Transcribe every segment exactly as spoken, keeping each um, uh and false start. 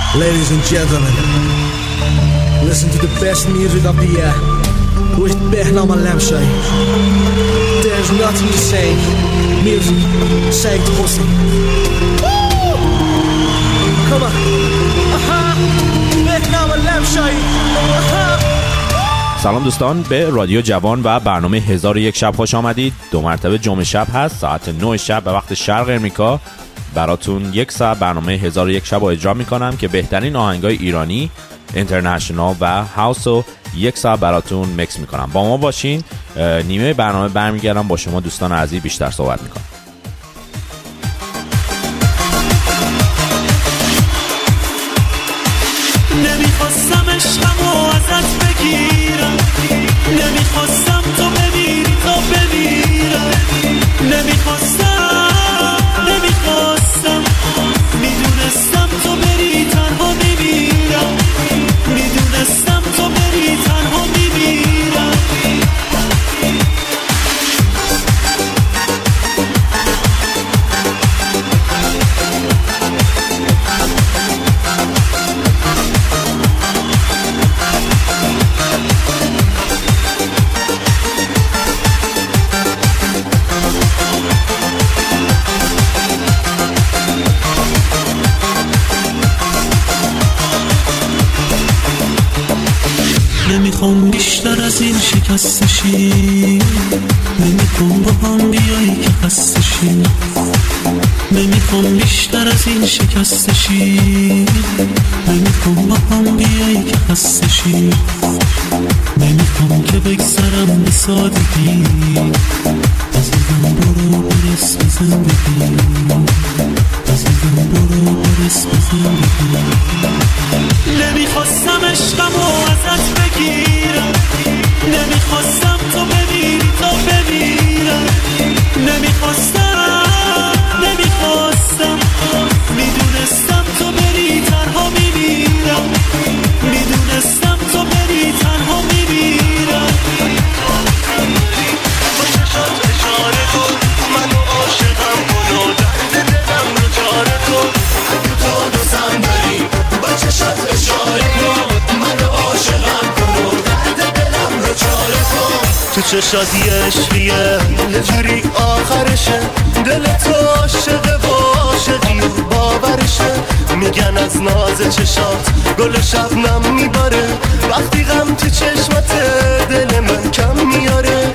Ladies and gentlemen, listen to the best music of the year with Behnam Alamshay. There's nothing to say. Music, say it, pussy. Come on. Aha. Behnam Alamshay. Aha. سلام دوستان، به رادیو جوان و برنامه هزار و یک شب خوش آمدید. دو مرتبه جمعه شب هست، ساعت نه شب به وقت شرق امریکا. براتون یک ساعت برنامه هزار و یک شب رو اجرا میکنم که بهترین آهنگای ایرانی، اینترنشنال و هاوس رو یک ساعت براتون مکس میکنم. با ما باشین. نیمه برنامه برمیگردم با شما دوستان عزیز بیشتر صحبت میکنم. نمیخواستم عشقمو ازت بگیرم، نمیخواستم تو بمیری تا بمیرم، نمیخواستم نمیخواستم میدونستم تو بری تنها میمیرم، میدونستم تو بری تنها میمیرم. نمیخوام بیشتر از این شکست شی، نمیخوام با هم بیایی که خسته شی، نمیخوام بیشتر از این شکست شی، نمیخوام با هم بیایی که خسته شی، نمیخوام که بگذرم به سادگی، عزیزم برو برس به زندگی، عزیزم برو برس به زندگی. نمیخواستم عشقمو ازت بگیرم، نمیخواستم تو بمیری تا بمیرم، نمیخواستم نمیخواستم میدونستم تو بری تنها میمیرم، میدونستم تو بری تنها میمیرم. با چشات اشاره کن منو عاشقم کن و درد دلم رو جاره کن، اگه تو دوستم داری با چشات اشاره کن منو عاشقم کن و درد دلم رو جاره کن. تو چشات یه عشقیه یه جوری آخرشه، دل تو عاشقه و عاشقی و باورشه، میگن از ناز چشات گل شبنم میباره، وقتی غم تو چشمت دل من کم میاره.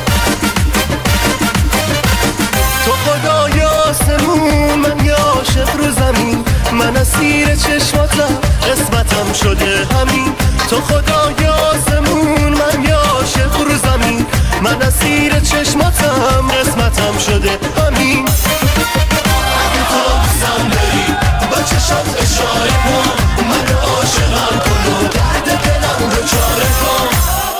تو خدای آسمون من یه عاشق رو زمین، من اسیر چشماتم قسمتم شده همین. تو خدای آسمون من یه عاشق رو زمین، من اسیر چشماتم قسمتم شده همین. اگه تو دوستم داری با چشات اشاره کن من عاشقم کن و درد دلم رو چاره کن.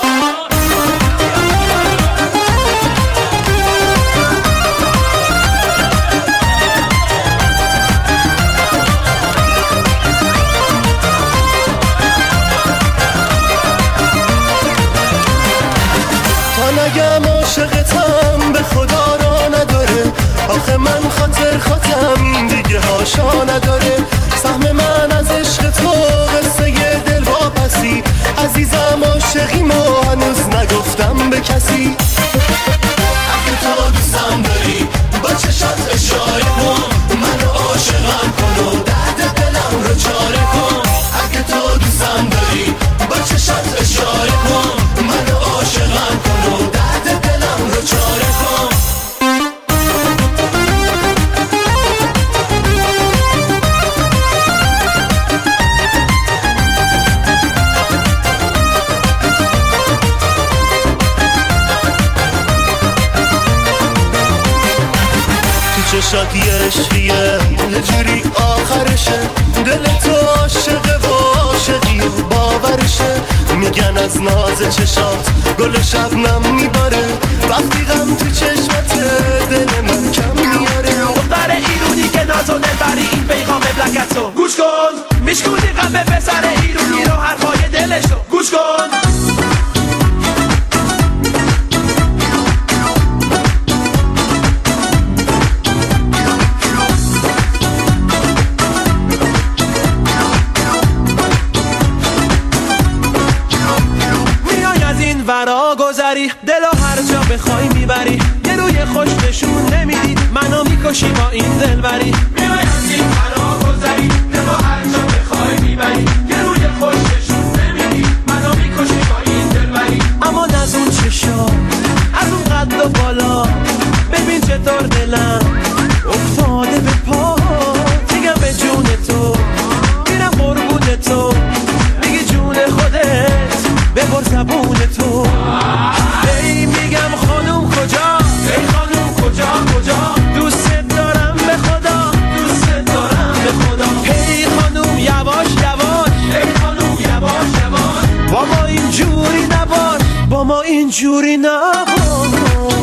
نگم عاشقتم به خدا را نداره، آخه من خاطر خاتم این دیگه هاشا نداره. سهم من از عشق تو قصه دل واپسی، عزیزم عاشقیمو هنوز نگفتم به کسی. اگه تو دوستم داری با چشات اشاره کن منو عاشقم کن و درد دلم رو چاره کن. اگه تو دوستم داری با چشات اشاره کن منو عاشقم کن و درد دلم رو چاره کن. چشات یه عشقیه یه جوری آخرشه، دل تو عاشقه و عاشقی و باورشه، میگن از ناز چشات گل شبنم میباره، وقتی غم تو چشمت دل من کم میاره. دختر ایرونی که نازو نبری این پیغام بلکتو گوش کن، میشکونی غم پسر ایرونی رو حرفای دلشو گوش کن. ببری، دلو هر جا بخوای میبری، یه روی خوش نشون نمیدی، منو میکشی با این دلبری. میای از این فنا گذری، دلو هر جا بخوای میبری، یه روی خوش نشون نمیدی، منو میکشی با این دلبری. اما از اون چشا، از اون قد و بالا، ببین چطور دلم افتاده به پا. میگم به جون تو، میرم قربون تو، میگی جون خودت ببر زبون تو. ای میگم خانوم کجا، ای خانوم کجا کجا، دوست دارم به خدا، دوست دارم به خدا. ای خانوم یواش یواش، ای خانوم یواش یواش، با ما اینجوری نباش، با ما اینجوری نباش.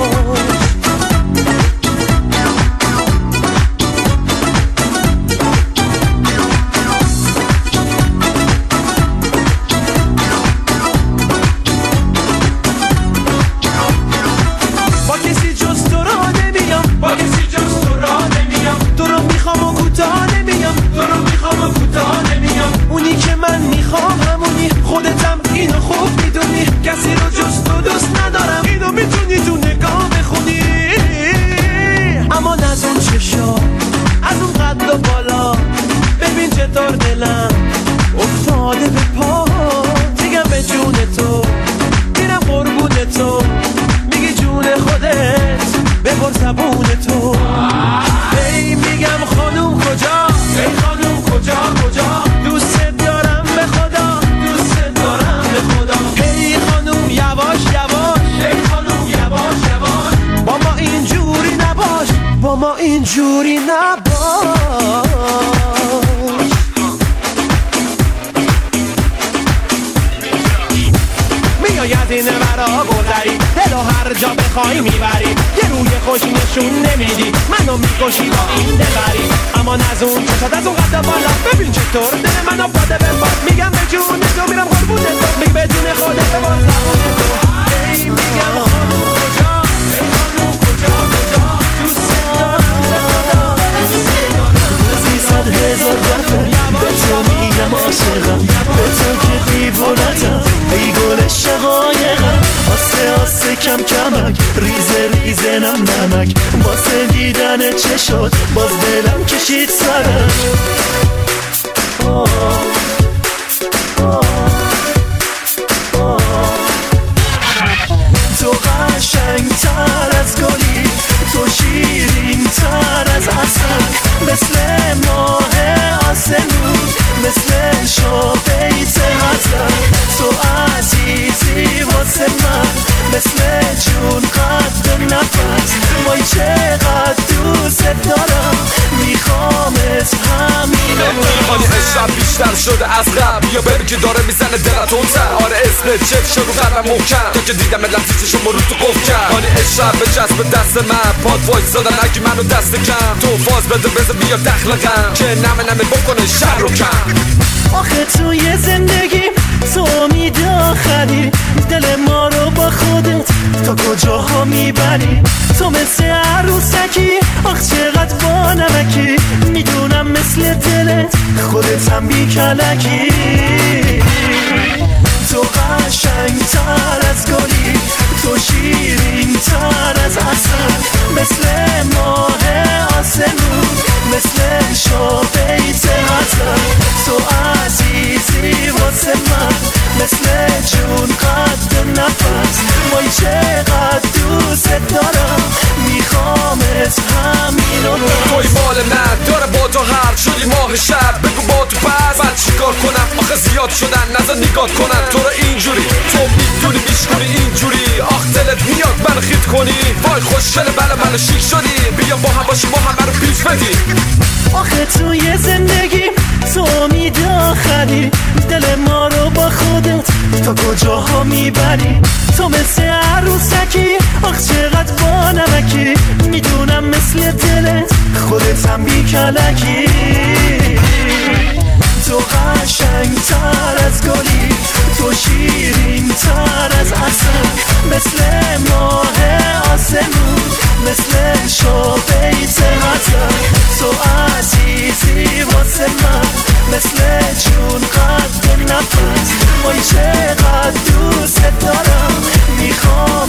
اینو خوب میدونی، کسی رو جز تو دوست ندارم، اینو میتونی تو نگاه بخونی. اما از اون چشا، از اون قد و بالا، ببین چطور دلم افتاده به پا. میگم به جون تو، میرم قربون تو، میگی جون خودت ببر زبون تو. ای میگم خانوم کجا، ای خانوم کجا کجا، دوست دارم به خدا، دوست دارم به خدا. ای خانوم یواش یواش، ای خانوم یواش یواش، با ما اینجوری نباش، با ما اینجوری نباش. میاید این ورا گذری، دلو هر جا بخوای میبری، یه روی خوش نشون نمیدی، منو میکشی با این دلبری. اما از اون چشات، از اون قد بالا، ببین چطور دل منو پاده به پاس. میگم به جون تو، میرم قربون تو، میگی به جون خودت ببر زبون تو. ای میگم خانوم کجا، ای خانوم کجا کجا، دوست دارم به خدا، دوست دارم. سیصد هزار دفعه به تو میگم عاشقم، به تو که دیوونتم، ای گل شقایقم. آسه آسه کم کمک، ریزه ریزه نم نمک، واسه دیدن چشات باز دلم کشید سرش. تو قشنگ تر از گلی، تو شیرین تر از عسل، مثل ماه آسمون، مثل شاپیت حسن. تو عزیزی واسه من، مثل جون قد نفس. وای چقدر دوست دارم، میخوامت همین حالی عشقم بیشتر شده از قبل، بیا ببین که داره میزنه دلت اونتر. آره اسمت چف شد رو قلبم محکم، تو که دیدم لحظه شما رو تو قف کرد. حالی عشقم به چسب دست من، پاد وایس زدن اگه منو دست کم. تو فاز بده بزن بیا دخلقم، که نمه نمه بکنه شر رو کم. آخه توی زندگیم تو امید آخری، دل ما رو با خودت تا کجاها میبری. تو مثل عروسکی، آخ چقدر با نمکی، میدونم مثل دلت خودت هم بی کلکی. تو قشنگ تر از گلی، تو شیرین تر از عسل، مثل ماه آسمون، مثل شاپیت حسن. تو عزیزی واسه من، مثل جون قد نفس. وای چقدر دوست دارم، میخوامت همین رو. توی مال من داره با تو حرف شدی ماه شب، بگو با تو پس من چیکار کنم. آخه زیاد شدن نظر نگاه کنن تو رو اینجوری، تو میدونی بیشکنی اینجوری. آخ دلت میاد منو خیت کنی، وای خوشگله بله بله شیک شدی، بیا با هم باشی ما همه رو پیش بدی. آخه توی زندگیم تو امید آخری، دل ما رو با خودت تا کجاها میبری. تو مثل عروسکی، آخ چقدر با نمکی، میدونم مثل دلت خودت هم بی کلکی. تو قشنگ تر از گلی، تو شیرین تر از عسل، مثل ماه آسمون، مثل شاپیت حسن. تو عزیزی واسه من، مثل جون قد نفس. وای چقدر دوست دارم، میخوام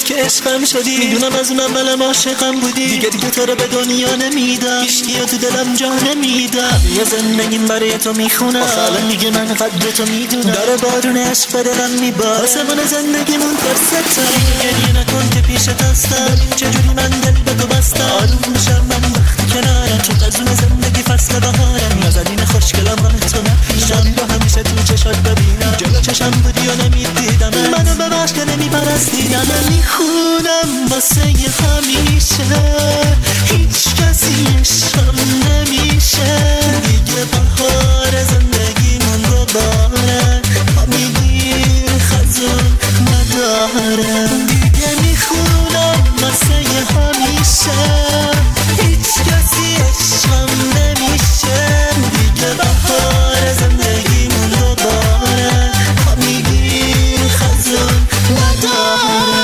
که عشقم شدی، میدونم از اون اولم عاشقم بودی، دیگه دیگه تو رو به دنیا نمیدم، هیچکیو تو دلم جا نمیدم، یه زندگیم برای تو میخونم، آخه دیگه من قدر تو میدونم، داره بارون عشق به دلم میباره، آسمون زندگیمون فرستم، گریه نکن که پیشت هستم، چجوری من دل به تو بستم، آروم میشم من وقتی کنارم، تو قزون زندگی فصل بهارم، نازنین خوشگلم غم تو نمیشم، با همیشه تو چشات ببینم، جلو چشم بودی و نمیدیدم، منو ببخش که نمیپرستیدم، میخونم واسه همیشه، هیچ کسی عشقم نمیشه، دیگه بهار زندگیمون دوباره، پا میگیر خزون نداره، دیگه میخونم واسه همیشه، هیچ کسی عشقم نمیشه، دیگه بهار زندگیمون دوباره، پا میگیر خزون نداره.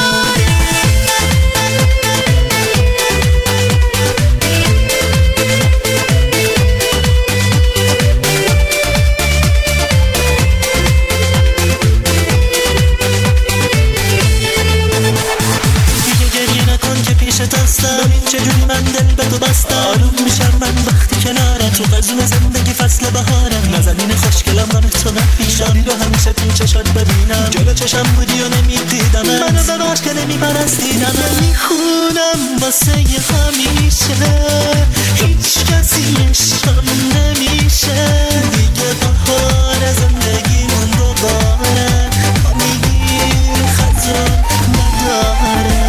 چجوری من دل به تو بستم، آروم میشم من وقتی کنارم، تو قزون زندگی فصل بهارم، نازنین خوشگلم غم تو نپیشم، رو همیشه تو چشات ببینم، جلو چشم بودی و نمیدیدم، منو ببخش که نمیپرستیدم، میخونم واسه همیشه، هیچ کسی عشقم نمیشه، دیگه بهار زندگیمون دوباره، پا میگیر خزون نداره.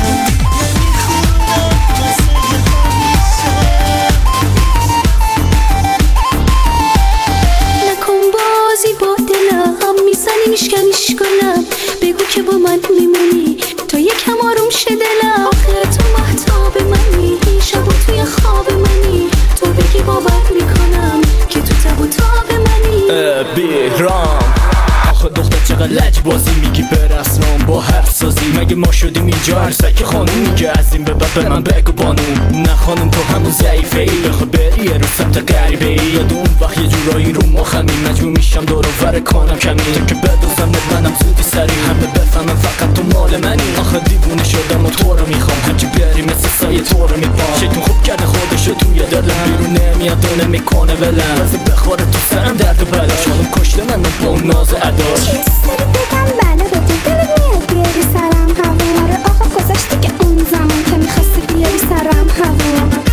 میشکنیش کنم، بگو که با من میمونی تا یکم آروم شه دلم، آخه تو مهتاب منی، شب و توی خواب منی، تو بگی باور میکنم که تو تب و تاب منی. بیرام آخه دختر چقدر لج بازی میگی برسنم با هر سازی، مگه ما شدیم اینجا عرصک خانوم، میگه از این به بعد به من بگو بانو، نه خانم تو همون ضعیفه ای، بخوا بری یه رو سمت غریبه ای، یاد اون وقت یه جورایی رو مخمی، مجبور میشم دور و ور کنم کمی، تو که بدوزم منم زودی سری، همه بفهمم فقط تو مال منی، آخه دیوونه شدم و تو رو میخوام، هرچی بری مثل سایه تو رو میپام، شیطون خوب کرده خودشو توی دلم، بیرون نمیاد و نمیکنه ولم، واسه بخوره تو سرم درد و بلاش، خانم کشته من با اون ناز اداش، سری بگم بله به تو دلت میاد بیاری سرم هوا، آره آقا گذاشتی که اون زمان که میخواستی بیاری سرم هوا.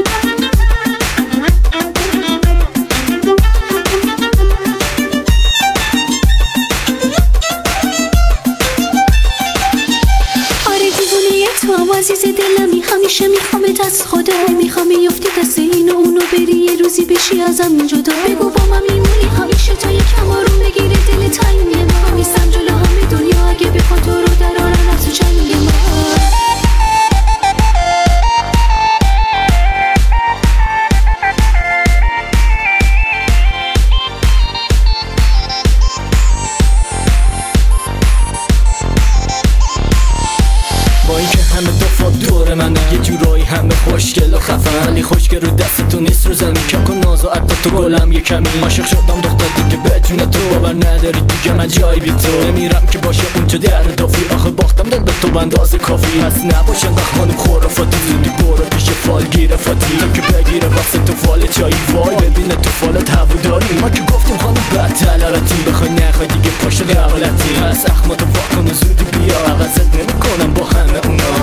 عزیز دلمی همیشه میخوامت از خدا، میخوام یفتی دست این و اونو بری یه روزی بشی ازم جدا، بگو با من میمونی همیشه تا یکم آروم بگیره دل تنگ ما، میسم جلو همه دنیا اگه بخواد تو رو درارن از تو چنگ ما. همه دفعه دور منه یه جورایی همه خوشگل و خفن، ولی خوشگل رو دست تو نیست رو زمین، که کن ناز و عطا تو گلم یه کمی، عاشق شدم دختر دیگه به جون تو، باور نداری دیگه من جایی بی تو نمیرم که باشه اونجا در دافی، آخه باختم دل به تو بنداز کافی، هست نباشه انقدر خانم خرافاتی، زودی برو پیش فال گیره فاتی، تا که بگیره وقت تو فال چایی، وای ببینه تو فالت هبو داری، ما که گفتیم خانم بد تلالتی، بخوای نخوای دیگه پاش قبالتی، هست اخماتو واکن و زودی بیا، عوضت نمیکنم با همه اونا.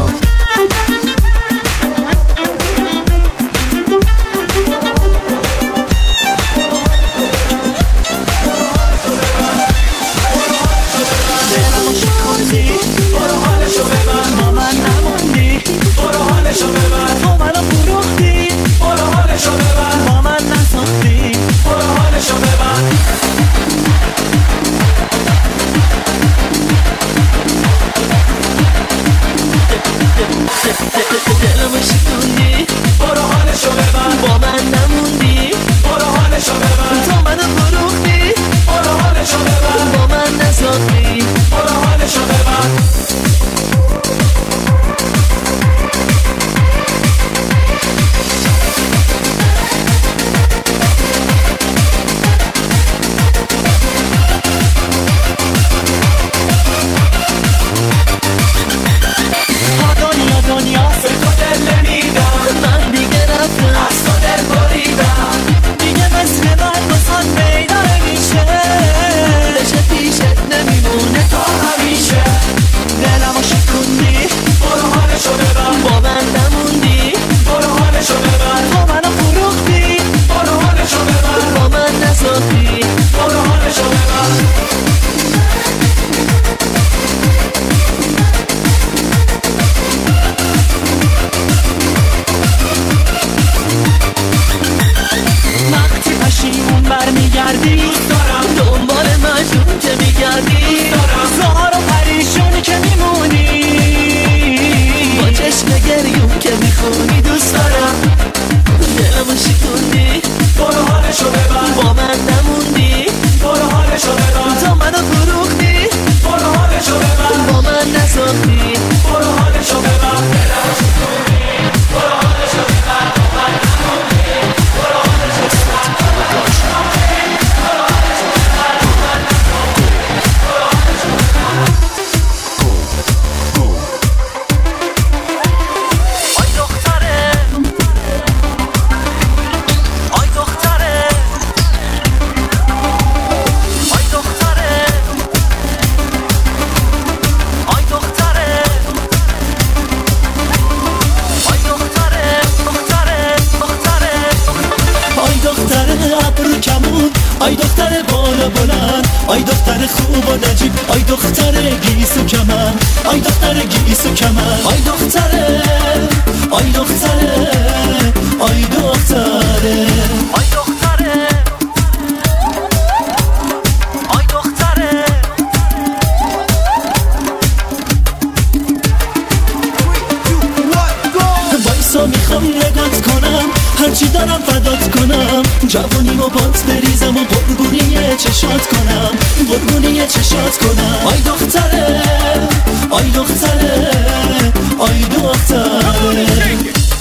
رو کمون. آی دختر بالا بلند، آی دختر خوب و نجیب، آی دختر گیس و کمن، آی دختر گیس و کمن، آی دختره، آی دختره، آی دختره، آی دختره، آی دختره. وایسا میخوام نگات کنم، هرچی دارم فدات کنم، جوانیمو بات بریزم و برگونی چشات کنم، برگونی چشات کنم. آی دختره، آی دختره، آی دختره.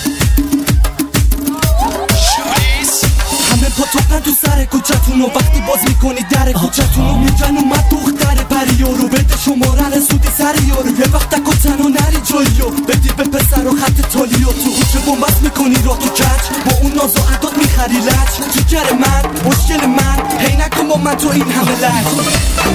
همه پاتوقن تو سر کوچتون و وقتی باز میکنی در کوچتون رو میگن اومد دختر پریارو، بده شماره رسودی سر یارو، یه وقت کتن و نری جاییو بدی به پسر و خط تالیو، تو کوچه بومبست میکنی را تو کچ، با اون ناز و عداد میخری لچ. جیگر من، مشکل من، هی نکن با من تو این همه لچ.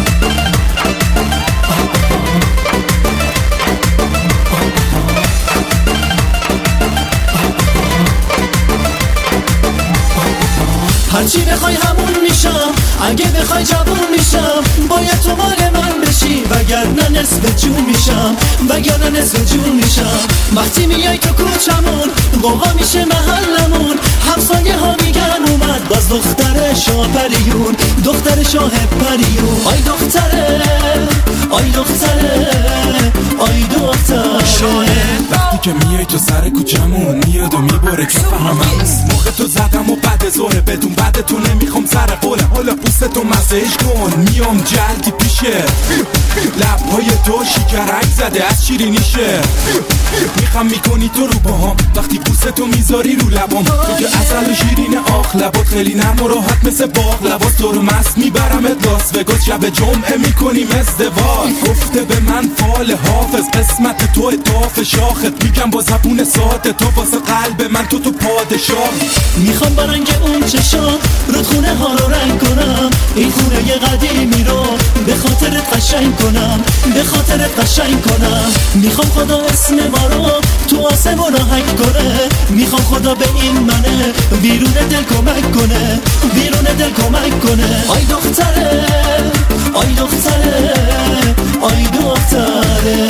هرچی بخوای همون میشم، اگه بخوای جوون میشم، باید تو مال من بشی، وگرنه نصف جون میشم، وگرنه نصف جون میشم. وقتی میای تو کوچمون قوقا میشه محلمون، همسایه ها میگن اومد باز دختر شاه پریون، دختر شاه پریون. آی دختره، آی دختره، آی دختره. شانه وقتی که میای تو سر کوچمون میاد و میبره که فهمم موقع تو زدم و بعد زهره بدون بعد تو نمیخوام سر قوله، حالا پوستتو مزهش کن، میام جلدی پیشه، لبهای تو شکرک زده از شیرینیشه، میخوام میکنی تو رو باهم وقتی پوستتو میذاری رو لبام، تو که اصل شیرین آخ، لبات خیلی نرم و راحت مثل باغ، لباس تو رو مست میبرمت لاس وگاس، شب جمعه میکنیم ازدواج. گفته به من فال حافظ قسمت تو اتاف شاخت، میگم با زبون ساده تو واسه قلب من تو تو پادشاه. میخوام با رنگ اون چشام رودخونه ها رو رنگ کنم، این خونه ی قدیمی رو به خاطرت قشنگ کنم، به خاطرت قشنگ کنم. میخوام خدا اسم ما رو تو آسمون آهنگ کنه، میخوام خدا به این منه بیرون دل کمک کنه، بیرون دل کمک کنه. آی دختره، آی دختره، آی دختره.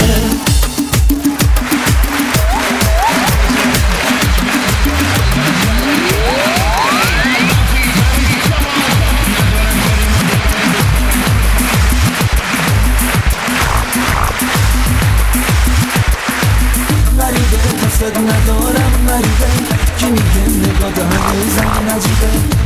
قصد ندارم مریده که میگه نگاه هنوزم نجیبه.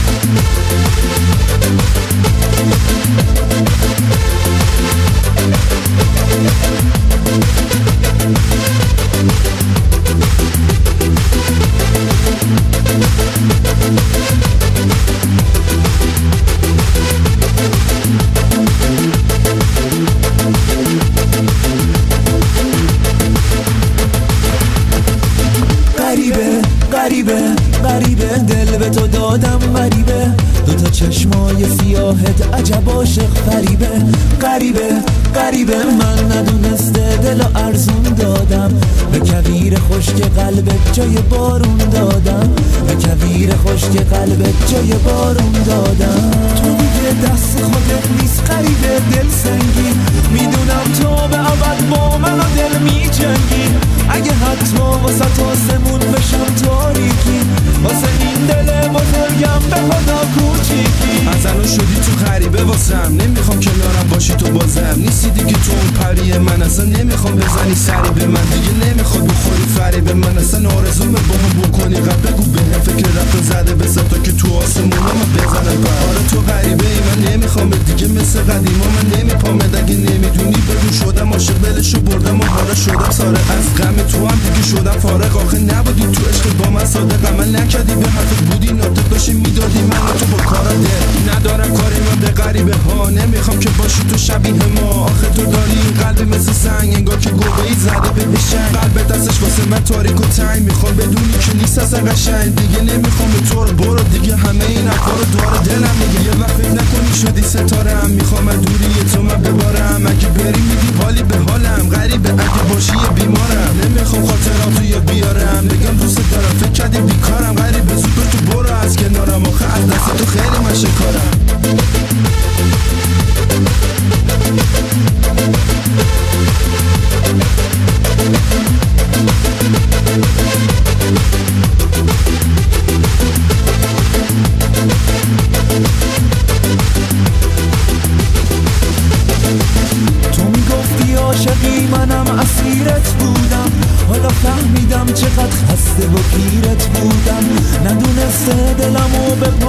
غریبه غریبه غریبه دل به تو دادم غریبه، دوتا چشمای سیاهت عجب عاشق فریبه. غریبه غریبه من ندونسته دل و ارزون دادم، به کویر خشک قلبت جای بارون دادم، به کویر خشک قلبت جای بارون دادم. تو دیگه دست خودت نیست غریبه دل سنگی، میدونم تو به ابد با من و دل میجنگی، اگه حتی واسه آسمون بشم تاریکی، واسه این دل بزرگم به خدا کوچیکی. از الان شدی تو غریبه واسم، نمیخوام کنارم باشی تو بازم، نیستی دیگه تو اون پریه من، اصلا نمیخوام بزنی سری به من، دیگه نمیخواد بخوری فریب من، اصلا آرزومه با هم بکنی قبل بگو بهم فکر رفت زده به ستا که تو آسمون من بزنم بهاره. تو غریبه ای من نمیخوام دیگه مثل قدیما، من نمیپامد اگه نمیدونی بگو شدم عاشق بلشو بردم و حالا شدم ساره از غم تو هم دیگه شدم فارغ، آخه نبودی تو عشق با من صادق، عمل نکردی به حرفت بودی ناطق داشتی میدادی من تو با کارا دل ندارم کاری من به غریبه ها، نمیخوام که باشی تو شبیه ما، آخه تو داری این قلب مثل سنگ انگار که گوهی زده به بشن، قلب دستش واسه من تاریک و تنگ، میخوام بدونی که نیست اصلا قشنگ، دیگه نمیخوام به تو رو برو دیگه، همه این حرفا رو داره دلم میگه، یه وقت فکر نکنی شدی ستاره هم، میخوام از دوری تو من ببارم، اگه بری میدی حالی به حالم، غریبه اگه باشی یه بیمارم، نمیخوام خاطراتو یاد بیارم، بگم دوست دارم فکر کردی بیکارم، غریبه زود تو برو از کنارم، آخه از دست تو خیلی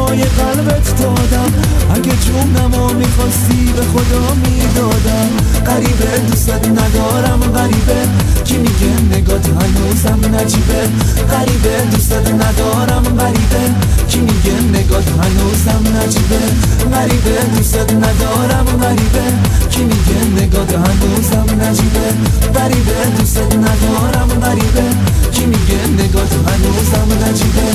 چشمای قلبت دادم، اگه جونمو میخواستی به خدا میدادم. غریبه دوستت ندارم غریبه، کی میگه نگات هنوزم نجیبه. غریبه دوستت ندارم غریبه، کی میگه نگات هنوزم نجیبه. غریبه دوستت ندارم غریبه، کی میگه نگات هنوزم نجیبه. غریبه دوستت ندارم غریبه، کی میگه نگات هنوزم نجیبه.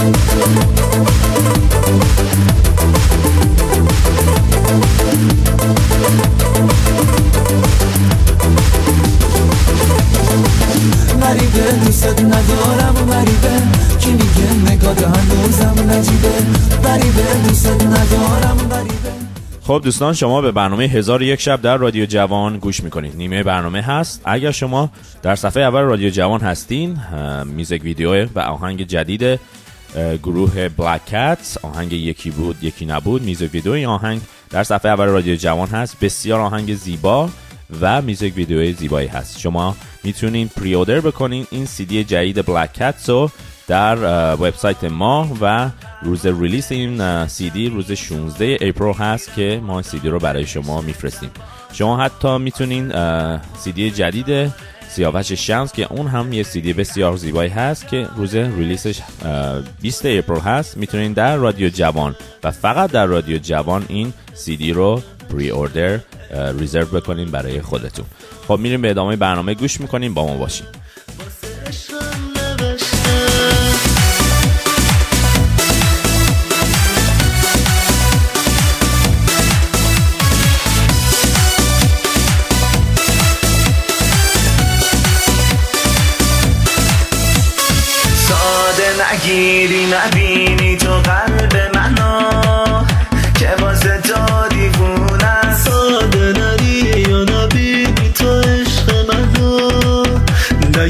غریبه دوستت ندارم غریبه، کی میگه نگات هنوزم نجیبه. غریبه دوستت ندارم غریبه. خب دوستان، شما به برنامه هزار و یک شب در رادیو جوان گوش میکنید. نیمه برنامه هست. اگر شما در صفحه اول رادیو جوان هستین، میوزیک ویدیو و آهنگ جدید گروه بلک کتس، آهنگ یکی بود یکی نبود، میوزیک ویدیو این آهنگ در صفحه اول رادیو جوان هست. بسیار آهنگ زیبا و میوزیک ویدیو زیبایی هست. شما میتونین پری اوردر بکنین این سی دی جدید بلک کتس رو در وبسایت ما و روز ریلیز این سی دی روز شانزده اپریل هست که ما سی دی رو برای شما میفرستیم. شما حتی میتونین سی دی جدید سیاوش شمس که اون هم یه سی دی بسیار زیبایی هست که روز ریلیزش بیست اپریل هست، میتونین در رادیو جوان و فقط در رادیو جوان این سی دی رو پری اوردر ریزرو بکنین برای خودتون. خب میریم به ادامه برنامه گوش میکنیم، با ما باشین. نگیری نبینی تو قلب منو که واسه تو دیوونه، ساده نری یا نبینی تو عشق منو.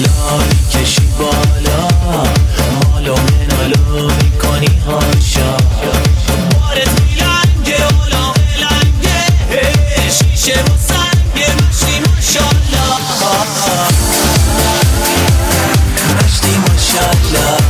بالا میکشی بالا مالو منالو میکنی هاشا بارت میلنگه اولا لنگه شیشه و سنگه مشتی ماشالله مشتی ماشالله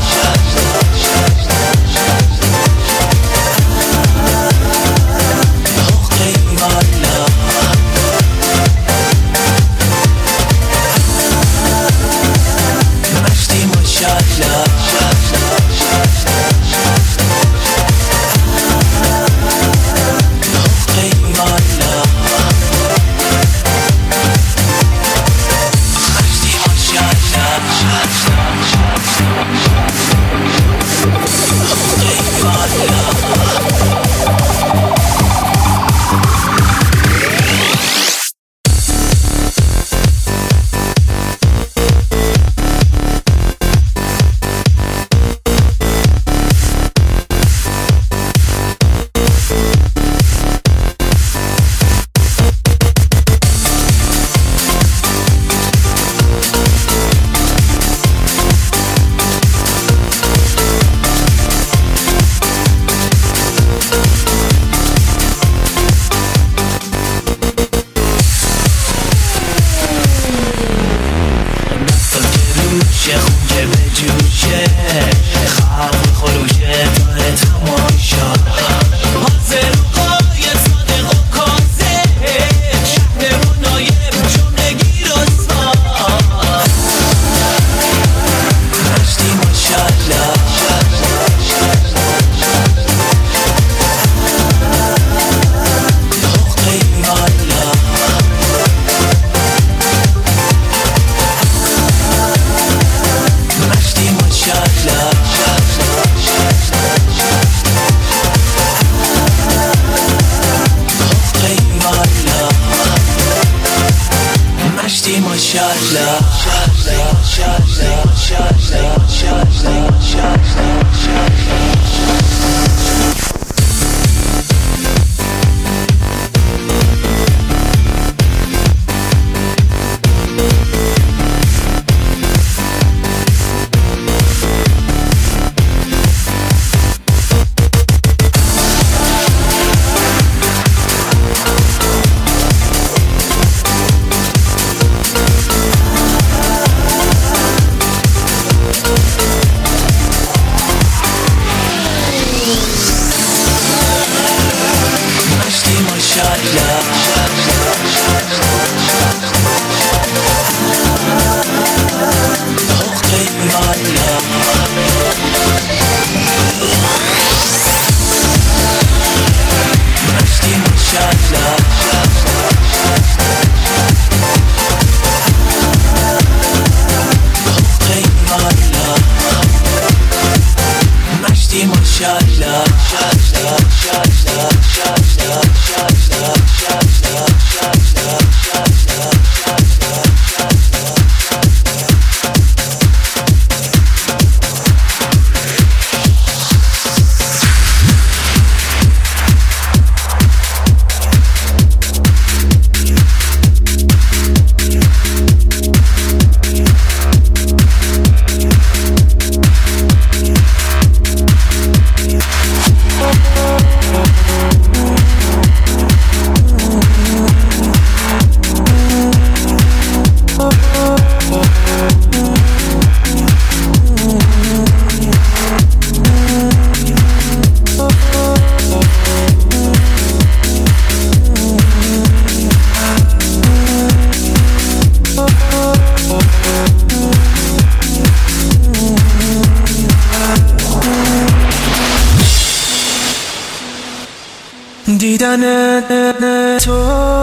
دیدن تو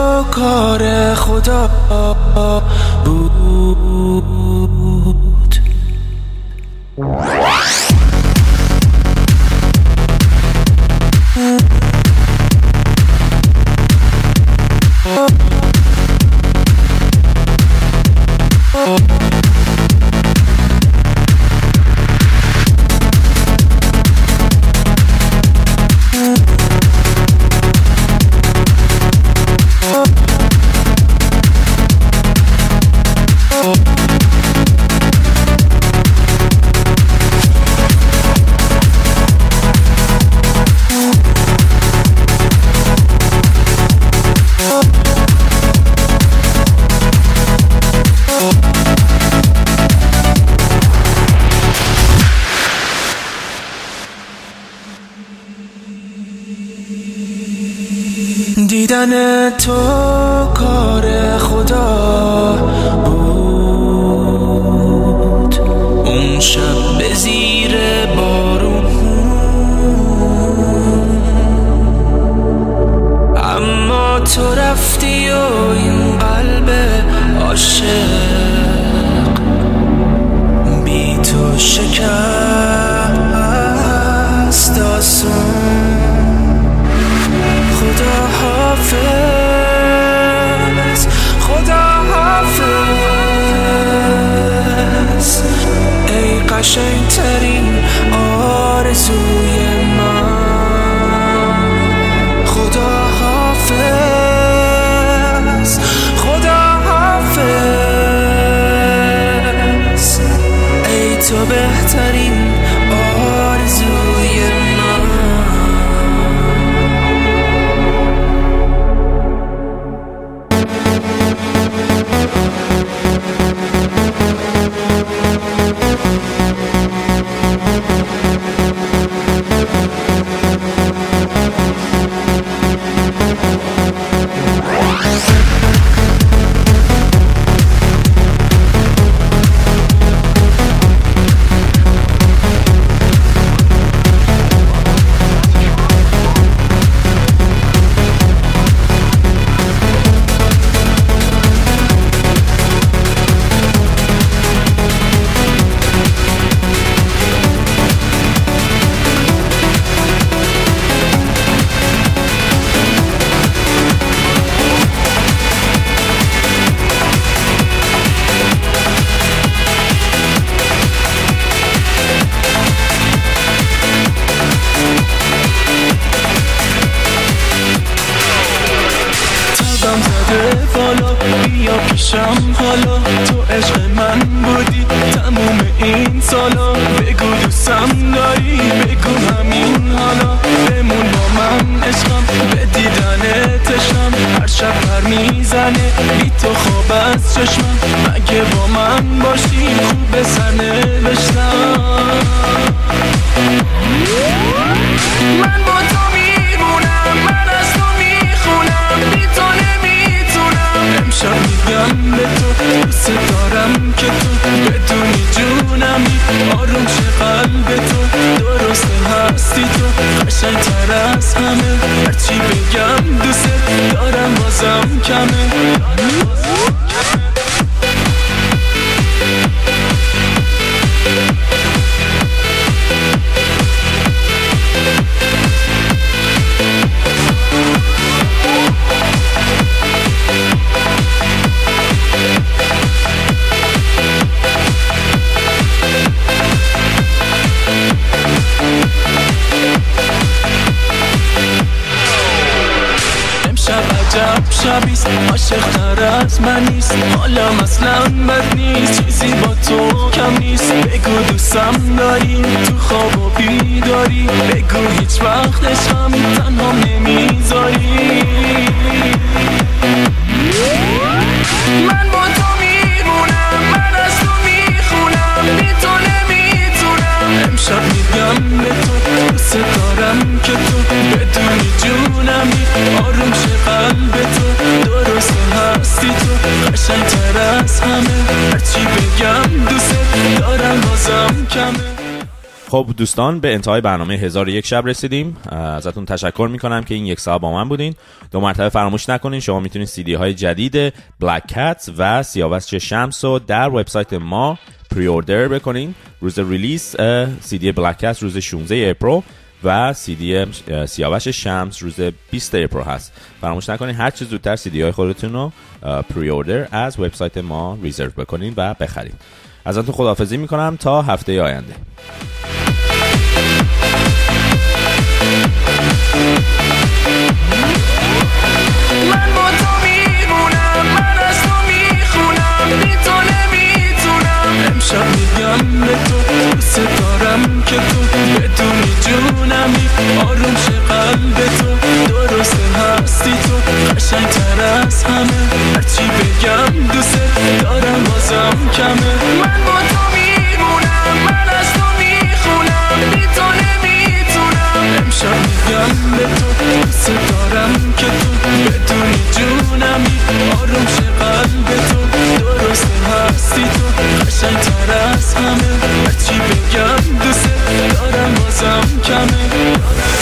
کار خدا بود. دیدن تو کار خدا بود، اون شب به زیر بارون، اما تو رفتی و این قلب عاشق بی تو شکست آسون. خدا حافظ، خدا حافظ، ای قشنگترین آرزوی من. خدا حافظ، خدا حافظ، ای تو بهترین آرزوی من. بیا پیشم حالا، تو عشق من بودی تموم این سالا. بگو دوستم داری، بگو همین حالا، بمون با من عشقم، به دیدن تشنم، هر شب پر میزنه بی تو خواب از چشمم. مگه با من باشی خوب سر نوشتم، من با تو میمونم، من از تو میخونم، بی تو نمیتونم. امشب میگم به تو دوست دارم که تو بدونی جونمی، آروم شه قلب تو، درست هستی تو، قشنگ تر از همه، هرچی بگم دوست دارم بازم کمه. عجب شبیست، عاشق تر از من نیست، حالا مثلا بد نیست، چیزی با تو کم نیست. بگو دوستم داری، تو خواب و بیداری، بگو هیچ وقت عشقم تنها نمیذاری. من با تو میمونم، من از تو میخونم، بی تو نمیتونم. امشب میگم به تو دوست دارم که تو بدونی جونمی، آروم شه قلب تو، درست هستی تو، قشنگ تر از همه، هرچی بگم دوست دارم بازم کمه. خب دوستان، به انتهای برنامه هزار و یک شب رسیدیم. ازتون تشکر میکنم که این یک ساعت با من بودین. دو مرتبه فراموش نکنین شما میتونید سی دی های جدید بلک کت و سیاوش شمس رو در وبسایت ما پری اوردر بکنین. روز ریلیز سی دی بلک کت روز شانزده اپریل و سی دی سیاوش شمس روز بیست اپریل هست. فراموش نکنین هر چه زودتر سی دی های خودتون رو پری اوردر از وبسایت ما ریزرو بکنین و بخرین. ازتون خداحافظی میکنم تا هفته آینده. من با تو میمونم، من از تو میخونم، بی تو نمیتونم. امشب میگم به تو دوست دارم که تو بدونی جونمی، آروم شه قلب تو، درست هستی تو، قشنگ تر از همه، هرچی بگم دوست دارم بازم کمه. من با تو میمونم، من از تو میخونم، بی تو نمیتونم. امشب میگم به تو دوست دارم که تو بدونی هرچی بگم دوست دارم بازم کمه.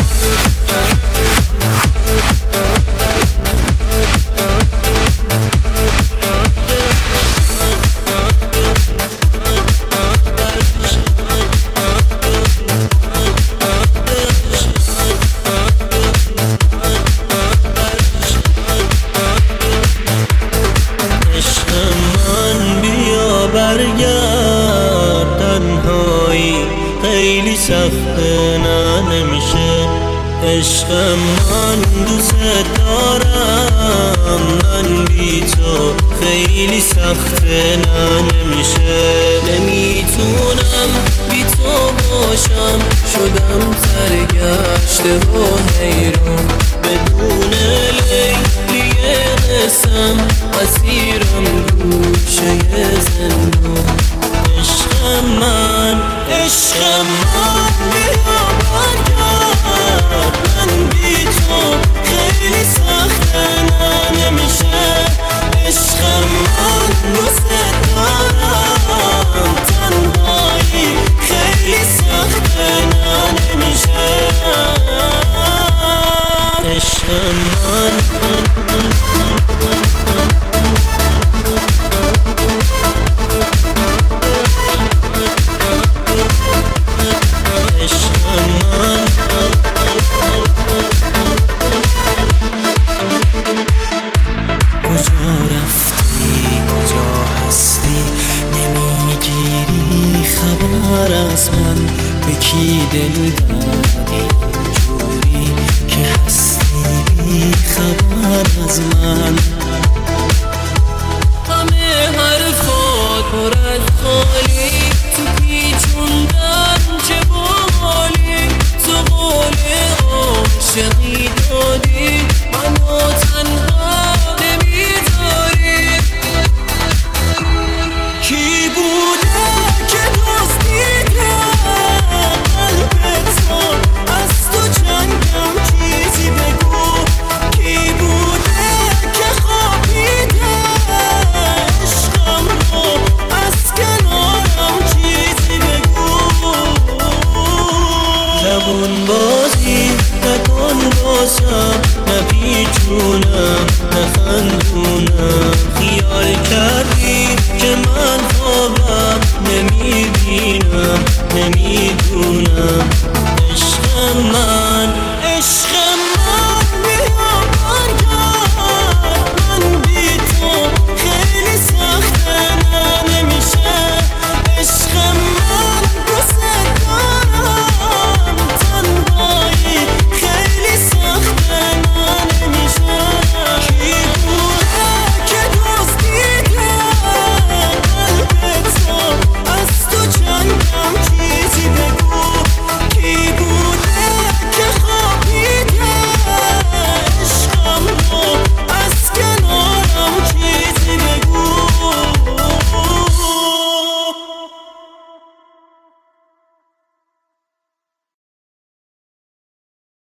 سخته نه نمیشه عشق من دوست دارم من بی تو خیلی سخته نه نمیشه نمیتونم بی تو باشم شدم سرگشته و حیران بدون لیلی قسم اسیرم گوشه زندان عشق من عشق من بیا برگرد من بی تو خیلی سخته نه نمیشه عشق من دوست دارم تنهایی خیلی سخته نه نمیشه عشق من از من به کی دل دادی جوری که هستی بی خبر از من همه حرفات پر از خالی تو پیچوندن چه بالی تو قول عاشقی دادی منو تنها نمیذاری کی بوده که دوست زبون بازی نکن باشم نپیچونم نخندونم خیال کردی که من خوابم نمیبینم نمیدونم